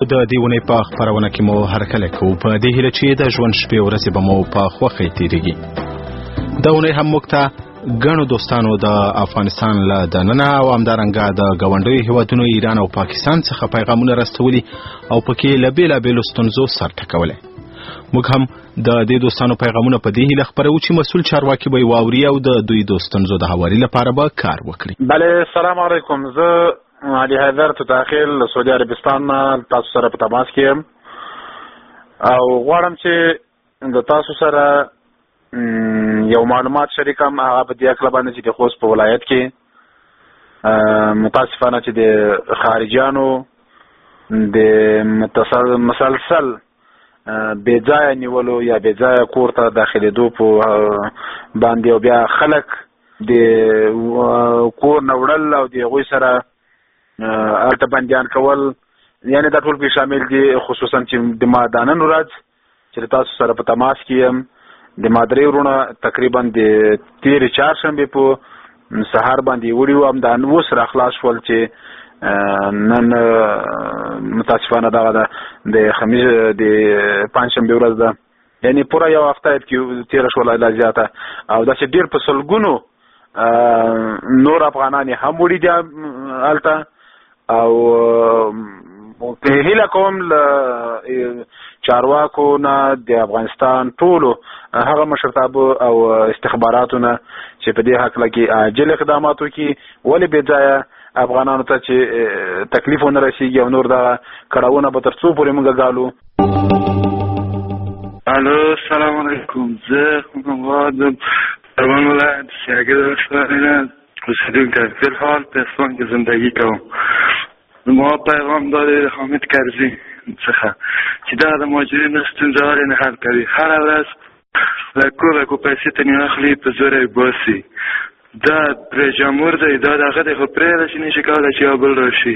د دې ونې په خپرونه کې مو هرکلی کوو په دې هیله چې د ژوند شپې ورځې به مو په خوښۍ تېرېږي. دا ونې هم موږ ته ګڼو دوستانو د افغانستان له دننه او همدارنګه د ګاونډیو هېوادونو ایران او پاکستان څخه پیغامونه رسولي او پکې له بېلابېلو ستونزو سر ټکولی. موږ هم د دې دوستانو پیغامونه په دې هیله خپروو چې مسؤل چارواکي به یې واوري او د دوی د ستونزو د هواري لپاره به کار وکړي. بله، سلام علیکم. زه علي حیدر تداخل له سعودي عربستان نه تاسو سره په تماس کې یم او غواړم چې د تاسو سره یو معلومات شریکم. هغه په دې اړه باندې چې د خوست په ولایت کې متاسفانه چې د خارجیانو د مسلسل بې ځایه نیولو یا بې ځایه کور ته داخلېدو په باندې او بیا خلک د کور نه وړل او د هغوی سره هلته بندیان کول، یعنې دا ټول پې شامل دي. خصوصا چې د ما دا نن ورځ چې تاسو سره په تماس کې یم د ما درې وروڼه تقریبا د تېرې چهارشنبې په سهار باندې وړي وو، همدا اوس را خلاص شول چې نن متاسفانه دغه د خمیس د پنجشنبې ورځ ده، یعنې پوره یو هفته کې تېره شوله لا زیاته. او داسې ډېر په سلګونو نور افغانان یې هم وړي دي هلته. او هیله کوم له چارواکو نه د افغانستان ټولو هغه مشرتابه او استخباراتو نه چې په دې هکله کې عاجل اقدامات وکړي، ولې بې ځایه افغانانو ته چې تکلیف ونه رسېږي او نور دغه کړاوونه به تر څو پورې موږ ګالو. الو، السلام علیکم. زه محمد پروان ولایت سیاګر ولسوالۍ نه اوسېدونکی فی الحال په اصفهان کې زندگی کوم. ما پیغام داده حامد کرزی څخه چې دا د مهاجرینو ستونزه ولې نه حل کوي. هره ورځ له کوره کو پیسې ترې اخلي، په زور یې باسي. دا رئیس جمهور دی، دا دغه دی، خو پرېږده چې نشي کولی چې یو بل راشي.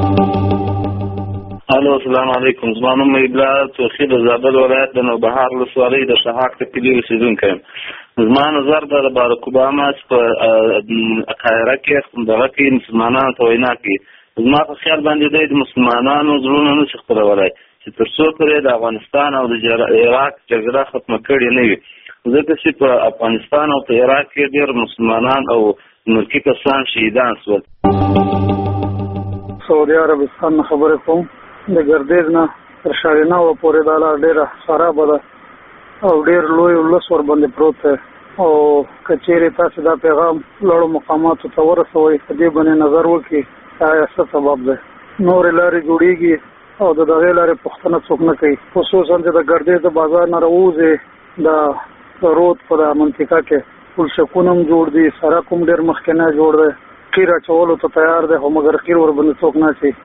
الو، السلام علیکم. زما نوم ایبلا توخي د زابل ولایت د نوبهار ولسوالۍ د شهاک د کلي اوسېدونکی یم. زما نظر د باراک اوباما په قاهره کې دغه کې مسلمانانو ته وینا کوي. زما په خیال باندې دی د مسلمانانو زړونه نشي خپلولی چې تر څو پورې د افغانستان او د عراق جګړه ختمه کړې نه وي، ځکه چې په افغانستان او په عراق کې ډېر مسلمانان او ملکي کسان شهیدان شول. سعودي عربستان نه خبرې کوم. د ګردیز نه تر شاریناوه پورې دا لار ډېره خرابه ده او ډېر لوی ولس ورباندې پروت دی. او که چېرې تاسې دا پیغام لوړو مقاماتو ته ورسوئ، په دې باندې نظر وکړي آیا څه سبب دی. نورې لارې جوړېږي او د دغې لارې پوښتنه څوک نه کوي، خصوصا چې د ګردیز د بازار نه راووځې د رود په دا منطقه کې پلچکونه هم جوړ دي، سړک هم ډېر مخکې نه جوړ دی، قیر اچولو ته تیار دی، خو مګر قیر ورباندې څوک نه اچوي.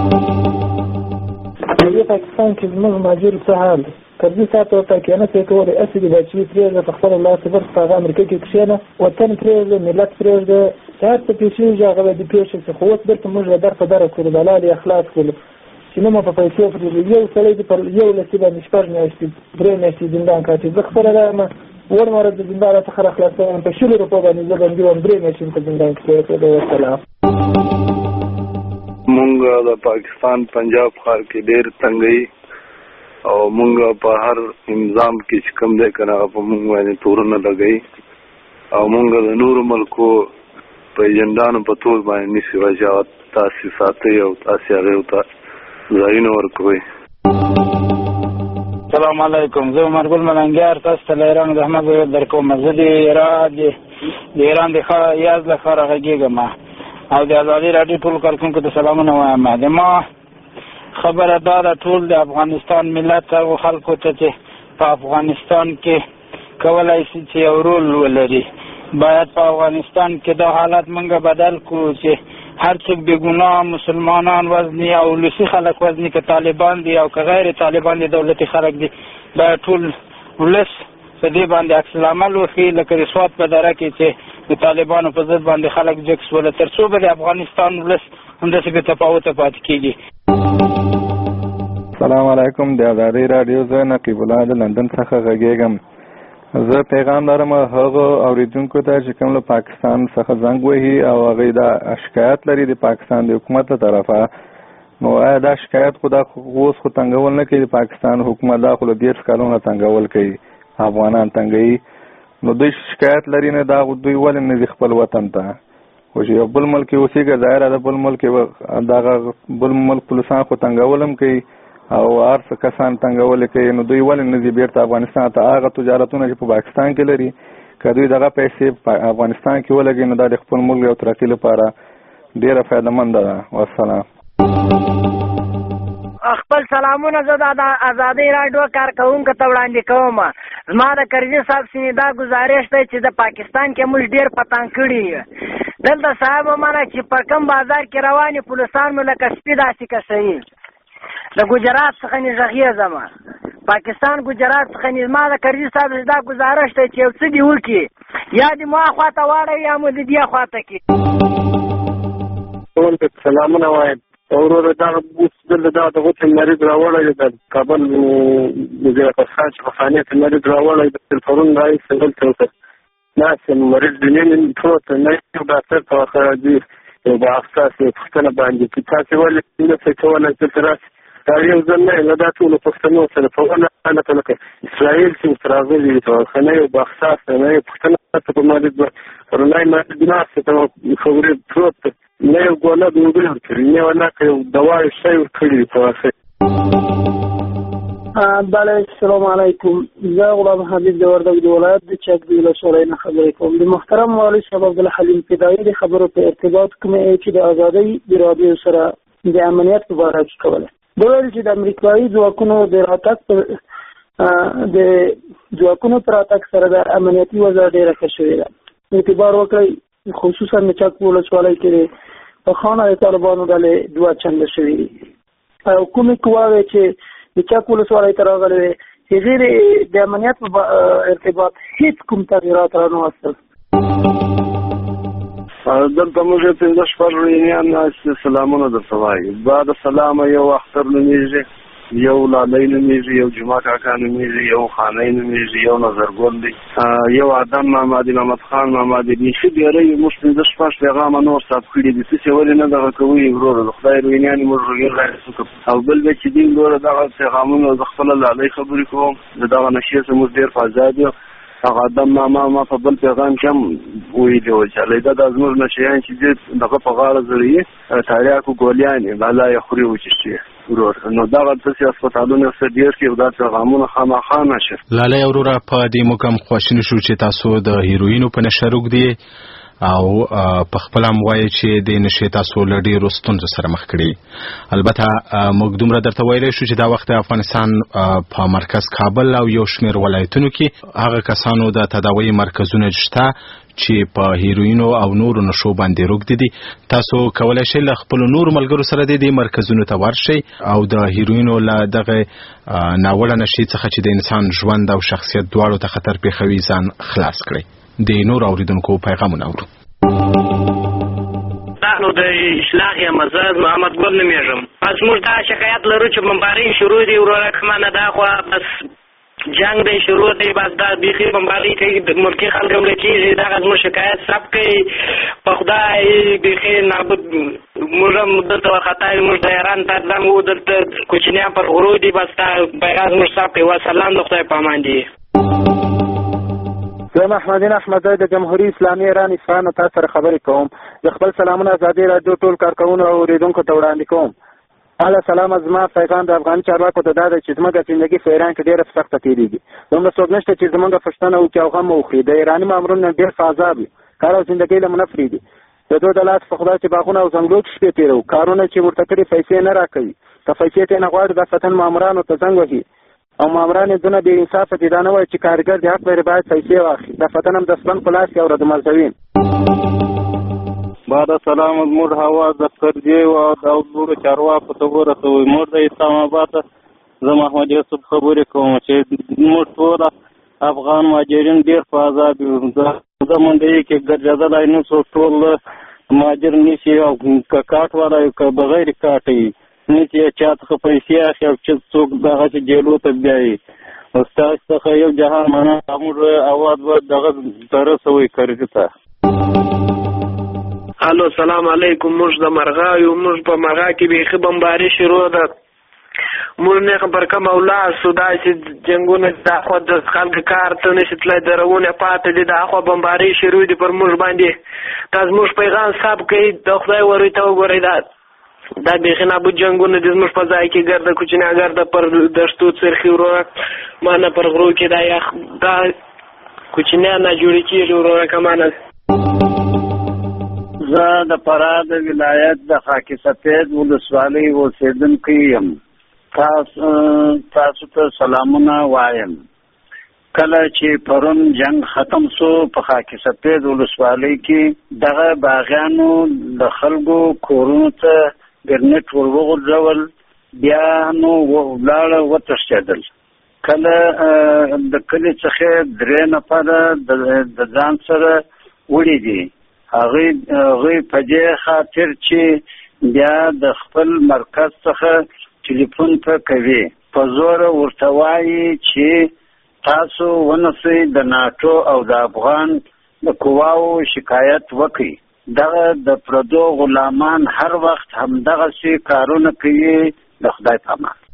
په پاکستان کې زموږ مهاجر څه حال دی؟ کرزي صاحب ته ورته کېنه چې کولی اسې د بچي پرېږده، په خپله لاس برخ په هغه امریکا کې کښېنه، وطن پرېږده، ملت پرېږده، چې هر څه پېښېږي هغه به دې پېښه شي. خو اوس دلته موږ به در په دره کړو، د لارې اخلاص کړو چې نه مو په پیسو پرېږدو. یو سړی دې پر یو لسي باندې شپږ میاشتې 3 میاشتې زندان کاټي. زه خپله راغلم وړمه ورځ د زندان څخه را خلاصوم، په 100 روپو باندې زه بندي وم، 3 میاشتې په زندان کې تېره کړې. وسلام. مونږ د پاکستان پنجاب ښار کې ډېر تنګۍ او مونږ په هر نظام کې چې کوم دی که نه هغه په مونږ باندې تورونه لګوي او مونږ د نورو ملکو په ایجنډانو په تور باندې نیسي چې هغه تاسې ساتئ او تاسې هغې ته ځایونه ورکوئ. السلام علیکم. زه عمرګل ملنګیار تاسو ته له ایران د احمد ویل در کوم. زه د ایران د یاز له ښاره غږېږم او د ازادي راډیو ټولو کارکوونکو ته سلامونه وایم. د ما خبره دا ده، ټول د افغانستان ملت او خلکو ته چې په افغانستان کې کولی شي چې یو رول ولري، باید په افغانستان کې دا حالت موږ بدل کړو چې هر څوک بې ګناه مسلمانان وزني او ولسي خلک وزني، که طالبان دي او که غیر طالبان دي دولتي خلک دي، باید ټول ولس په دې باندې عکس العمل وښيي، لکه د سوات په دره کې چې د طالبانو په ضد باندې خلک جګ شول، تر څو به د افغانستان ولس همداسې بې تفاوته پاتې کېږي. السلام علیکم. د ازادۍ راډیو زه نقیب الله د لندن څخه غږېږم. زه پیغام لرم هغو اورېدونکو ته چې کوم له پاکستان څخه زنګ وهي او هغوی دا شکایت لري د پاکستان د حکومت له طرفه نو آیا دا شکایت خو دا اوس خو تنګول نه کوي پاکستان حکومت، دا خو له 10 کلونو تنګول کوي، افغانان تنګوي. نو دوی شکایت لري نه دا دوی ولې نه ځي خپل وطن ته؟ خو چې یو بل ملک کې اوسېږي ظاهره د بل ملک دغه بل ملک پولیسان خو تنګول هم کوي او هر څه کسان تنګول کوي. نو دوی ولې نه ځي بیرته افغانستان ته؟ هغه تجارتونه چې په پاکستان کې لري که دوی دغه پیسې په افغانستان کې ولګي نو دا د خپل ملک او ترقي لپاره ډېره فایدهمنده ده. والسلام. خپل سلامونه زه د ازادۍ راډیو کارکوونکو ته وړاندې کوم. زما د کرزي صاحب سینې دا ګزارش دی چې د پاکستان کې موږ ډېر پتنګ کړي. دلته صاحب ومنه چې پر کوم بازار کې روانې پولیسان مو لکه سپي داسې کشوي. د ګجرات څخه مې غږېږم، پاکستان ګجرات څخه مې. زما د کرزي صاحب دا ګزارش دی چې یو څه دې وکړي، یا دې ما خواته واړوي یا مو د دې خواته کړي. سلامونه وایم ورور. دغه اوس دلته د غوڅې مریض راوړی د کابل وزیر خان چې په خانې کې مریض راوړی د تلفون راایستې دلته وکړ. ناست یم مریض د نیم پروت نه یو ډاکټر ته ورته دي یو به اختصاص یې پوښتنه باندې چې تاسې ولې نه شئ کولی دلته راسئ؟ دا یو ځل نه له دا ټولو پښتنو سره په ونه حالته لکه اسرائیل چې ورته راغلي که نه یو به اختصاص نه یو پوښتنه ته په مریض به رنای مریض ناست ته خبرې پروت دی، نه یو ګوله د اوبه ورکړي، نه یو ناکه یو دوا یو شی ورکړي دي په واسطه. بله السلام علیکم. زه غلام حبیب د وردګ د ولایت د چک د ولسوالۍ نه خبرې کوم. د محترم والي صاحب عبدالحلیم فدایي د خبرو په ارتباط کومې چې د ازادۍ د راډیو سره د امنیت په باره کې کوله. ده ویل چې د امریکایي ځواکونو د راتګ د ځواکونو پر راتګ سره د امنیتي وضع ډېره ښه شوې ده. اعتبار وکړئ خصوصا د چک ولسوالۍ کې په خانه د طالبانو ډلې 2 چنده شوي دي او کومې قواوې چې د چک ولسوالۍ ته راغلې وې هغې د امنیت په ارتباط هېڅ کوم تغیرات را نه وستل. دلته موږ 15 شپږ ورینیان سلامونه درته وایو. بعد سلامه یو اختر نومیږي، یو لالی نومیږي، یو جمعه کاکا نومیږي، یو خانۍ نومیږي، یو نظرګل دی، یو آدم ماما دی، محمد خان ماما دی. بیخي ډېری موږ 15 شپږ پیغامه نور ثبت کړي دي. تاسې ولې نه دغه کوئ وروره؟ د خدای روینیانې موږ روږېږ او بل بیا چې دي وروره دغه پیغامونه زه خپله لالی خبرې کوم. د دغه نشې څخه موږ ډېر په ازاد یو. هغه آدم ماما ما په بل پیغام کې هم ویلي وو چې هلته دا زموږ نشیان چې دي دغه په غاړه زړوي تاریاکو ګولیانې لالا یې خوري وچشي ورور. نو دغه داسې هسپتالونه څه ډېر کې دا پیغامونه خامخا نشر. لالی وروره په دې موږ هم خواشیني شو چې تاسو د هیروینو په نشه روږدي او په خپل هم وایي چې د نشې تاسو له ډېرو ستونزو سره مخ کړي. البته موږ دومره درته ویلی شو چې دا وخت د افغانستان په مرکز کابل او یو شمېر ولایتونو کې هغه کسانو د تداوی مرکزونه شته چې په هیروینو او نورو نشو باندې روږدي دي. تاسو کولی شئ له خپلو نورو ملګرو سره د دې مرکزونو ته ورشئ او د هیروینو له دغه ناوړه نشې څخه چې د انسان ژوند او شخصیت دواړو ته خطر پېښوي ځان خلاص کړئ. د نور اوریدونکو پیغامونه اورو. دا نو د اصلاح یم، زه محمد ګل نومېږم. بس موږ دا شکایت لرو چې بمبارۍ شروع دي وروره که نه دا خو بس جنگ دی شروع دی، بس دا بیخي بمبارۍ کوي، ملکي خلک هم کېږي. دغه زموږ شکایت ثبت کوي په خدای بیخي نابود. موږ هم دلته وارخطا یو، موږ د ایران پر زنګ وو، دلته کوچنیان پر غرو دي. بس دا پیغام زموږ ثبت کوي. وسلام، د خدای په امان دي. زه محمدین احمدزی د جمهوریت اسلامي ایران اصفهان تاسو سره خبرې کوم. د خپل سلامونه ازادي راډیو ټول کارکوونکو او اوریدونکو ته وړاندې کوم. اهلا سلام. زما پیغام د افغاني چارواکو ته دا دی چې زموږ زندګي په ایران کې ډېره سخته تېرېږي. دومره څوک نشته چې زموږ پوښتنه وکړي او غم وخوري. د ایراني مامورینو ډېر ښه عذاب وي، کار او زندګۍ له مونږ فري دي. د دوی د لاس په خدای چې باغونه او ځنګلو کې شپې تېروو، کارونه چې ورته کړي پیسې نه راکوي. که پیسې ته نه غواړي دا ساتن مامورانو ته زنګ وهي او ماموران یې دونه بې انصافه دي. دا نه وایي چې کارګر د حق لري باید پیسې واخلي. دا فتن هم د سپن په لاس کې او د مزدوین. بعد سلام زموږ هوا د کرجیو او د نورو چارواکو ته ورسوئ. موږ د اسلام آباد زه محمد یوسف خبرې کوم چې موږ ټول افغان مهاجرین ډېر په عذاب یو. زه منډۍ کې ګرځېدلی نه څوک ټول مهاجر نیسي او که کاټ والا یو که بغیر کاټ یي نیسي چا څخه پیسې اخلي او چې څوک دغسې جیلو ته بیایي. ستاسو څخه یو جهان مننه. موږ اواز به دغه ته رسوئ کرجي ته. الو سلام علیکم. موږ د مرغاو موږ په مرغا کې بیخي بمباري شروع ده. موږ نه پر کوم اولاد سودا چې جنگونه د اخو د خلک کار ته نشي تلای درونه پاتې دي د اخو بمباري شروع دي پر موږ باندې. تاسو موږ پیغام صاحب کوي د خدای ورته وګورئ دا بیخي نه بو جنگونه د موږ په ځای کې ګرځي کوچنی ګرځي پر دشتو څرخي ورو ما نه پر غرو کې دا یخ دا کوچنی نه جوړی کیږي ورو کمانه. زه د فراه ولایت د خاکی سفید ولسوالۍ اوسیدونکی یم. تاسو ته سلامونه وایم. کله چې پرون جنگ ختم سو په خاکی سفید ولسوالۍ کې دغه باغیانو د خلکو کورونو ته ګرنیټ ورغورځول بیا نو ولاړه وتښتېدل. کله د کلي څخه 3 نفره د ځان سره وړي دي. هغوی په دې خاطر چې بیا د خپل مرکز څخه ټلیفون ته کوي په زور ورته وایي چې تاسو ونسئ د ناټو او د افغان د قواو شکایت وکړئ. دغه د پردو غلامان هر وخت همدغسې کارونه کوي. د خدای په امان.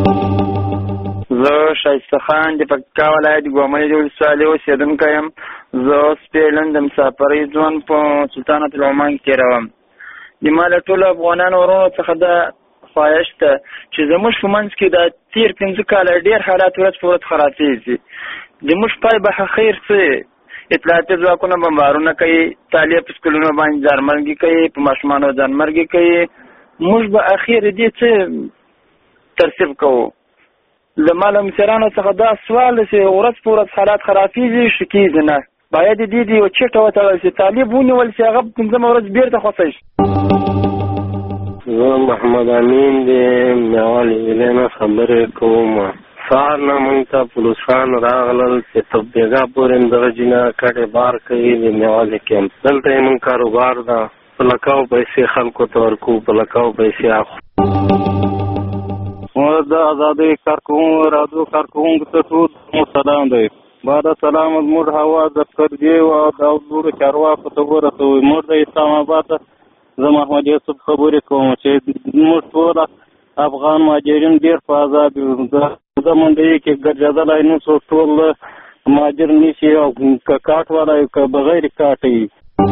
زه شایسته خان د پکتیکا ولایت ګومري د ولسوالۍ اوسېدونکی یم. زه اوس پیلن د مسافرۍ ژوند په سلطنت العمان کې تېروم. د ما له ټولو افغانانو ورونو څخه د خواهش ته چې زموږ په منځ کې د تېر 15 کاله ډېر حالات ورځ په ورځ خرابېږي. زموږ پای به خیر څه اطلاعاتي ځواکونه بمبارونه کوي، طالب په سکولونو باندې ځانمرګي کوي، په ماشومانو ځانمرګي کوي. موږ به اخر دې څه ترتیب کوو. له ماله مصرانو څخه دا سوال چې ورځ په ورځ حالات خرابېږي ښه کېږي نه. باید دې یو چټه وتړل شي، طالب ونیول شي، هغه 15 ورځ بېرته خوښی شي. زه محمد امین د میوال ضلع نه خبرې کوم. سهار نه موږ ته پولیسان راغلل چې تبلیغا پورې دغه جینه کټې بار کوي د میوال کیمپ. دلته یې موږ کاروبار ده، په لکاو پیسې خلکو ته ورکوو، په لکاو پیسې اخلو. د ازادۍ رادیو کارکوونکو ته ټول سلام دی. بعد سلام زموږ هوا د پردیو او د لوړو چارواکو ته ورسوئ. موږ د اسلام آباد زه محمد یوسف خبرې کوم چې موږ ټول افغان مهاجرین ډېر په عذاب یو. د منډۍ کې ګرځېدلی نه څو ټول مهاجر نیسي او که کاټ والا یو که بغیر کاټ یي.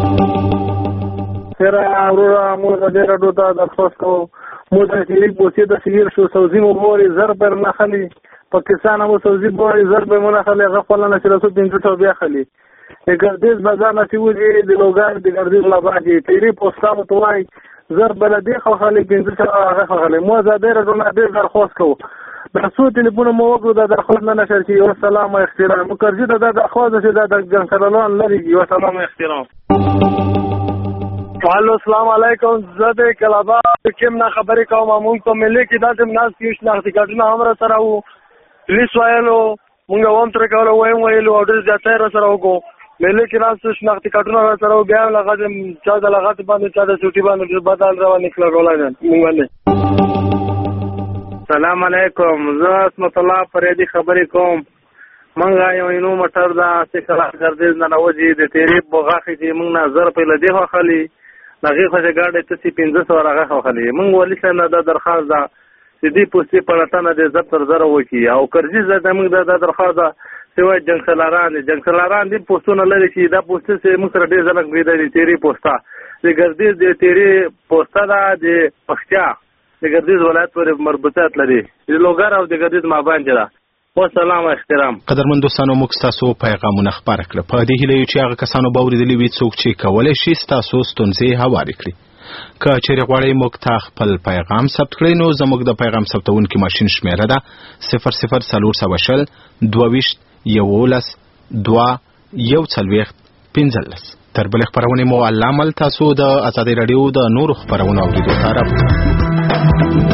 خیره وروره موږ د دې راډیو ته درخواست کوو موږ د شریک بوسې د سیر شو سوزي مو بوري زر بر نه خلي پاکستان مو سوزي بوري زر بر مو نه خلي هغه خپل نه چې رسو 500 بیا خلي. ګردیز بازار نسی وږي د لوګار د ګردیز لباجي تیری پوسټاو توای زر بلدی خلک 500 هغه خلک مو زاده راډیو ډېر درخواست کوو. د څو ټلیفون مو وګړو د درخواست نه نشر کی. والسلام او احترام مکرجی د درخواست چې د جنسلان لري. والسلام او احترام. الو السلام علیکم. زه د کلابا کوم نه خبرې کوم. مونږ په ملي کې داسې ناس کې شناختی کارتونه هم را سره وو. پولیس وایلو مونږ هم تر کولو ویلو او ډېر زیاتې را سره وکړو. ملي کې ناس شناختی کارتونه را سره بیا لغه چا د لغت باندې چا د سوټي باندې بدل روان نکړل ولای مونږ باندې. سلام علیکم. زه اسمت الله فریدی خبرې کوم. منګه یو نو مټر دا چې کله ګردیز نه نوځي د تیری بغاخي چې موږ نه زر په لدی خو خلی لغه خو ګاډه ته 500 راغه خو خلی موږ ولې څنګه دا درخواست ده چې دی پوسټي پړتانه د زبر زره وکی او کرجی زده موږ دا درخواست ده چې جنگسلاران دي پوسټونه لري چې دا پوسټ چې موږ سره ډیر ځلک ویل دي تیری پوسټا د ګردیز د تیری پوسټا د پښتیا د ګردیز ولایت پورې مربوطات لري د لوګر او د ګردیز مابین جلا. والسلام او احترام. قدرمن دوستانو موږ تاسو پیغامونه خبر کړ په دې هیله چې هغه کسانو به ورېدلې وي څوک چې کولای شي تاسو ستونزې هوارې کړي. که چیرې غواړئ موږ ته خپل پیغام ثبت کړئ نو زموږ د پیغام ثبتونکي ماشین شمیره ده 004020 22 11 2 140 تر بلې خپرونې مو الله مل تاسو د ازادۍ راډیو د نورو خپرونو اورېدو ته راوبلئ.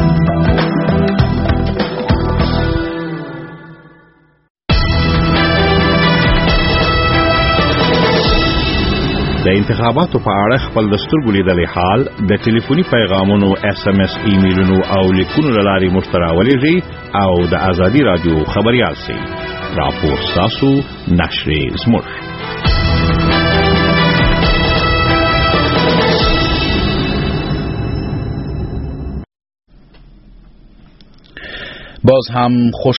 د انتخاباتو په اړه خپل د سترګو لیدلې حال د ټلیفوني پیغامونو SMS ایمیلونو او لیکونو له لارې مشتراولېږي او د ازادي رادیو خبريال سي راپور تاسو نشر زموږ باز هم خوش